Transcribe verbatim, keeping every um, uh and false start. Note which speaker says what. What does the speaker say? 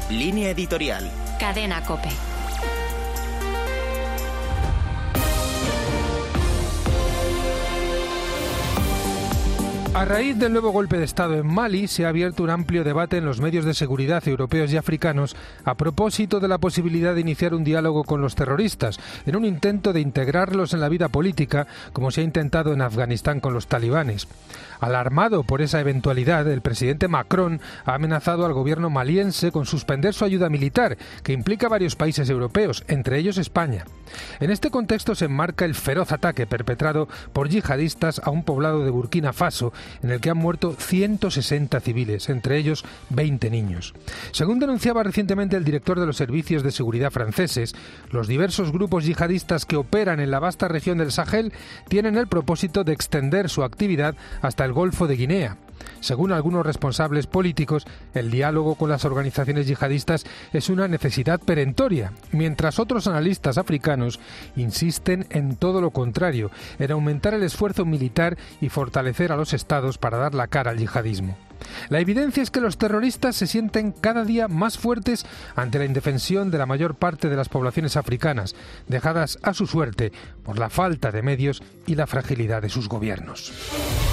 Speaker 1: Línea editorial.
Speaker 2: Cadena COPE.
Speaker 3: A raíz del nuevo golpe de Estado en Mali, se ha abierto un amplio debate en los medios de seguridad europeos y africanos a propósito de la posibilidad de iniciar un diálogo con los terroristas, en un intento de integrarlos en la vida política, como se ha intentado en Afganistán con los talibanes. Alarmado por esa eventualidad, el presidente Macron ha amenazado al gobierno maliense con suspender su ayuda militar, que implica a varios países europeos, entre ellos España. En este contexto se enmarca el feroz ataque perpetrado por yihadistas a un poblado de Burkina Faso, en el que han muerto ciento sesenta civiles, entre ellos veinte niños. Según denunciaba recientemente el director de los servicios de seguridad franceses, los diversos grupos yihadistas que operan en la vasta región del Sahel tienen el propósito de extender su actividad hasta el Golfo de Guinea. Según algunos responsables políticos, el diálogo con las organizaciones yihadistas es una necesidad perentoria, mientras otros analistas africanos insisten en todo lo contrario, en aumentar el esfuerzo militar y fortalecer a los estados para dar la cara al yihadismo. La evidencia es que los terroristas se sienten cada día más fuertes ante la indefensión de la mayor parte de las poblaciones africanas, dejadas a su suerte por la falta de medios y la fragilidad de sus gobiernos.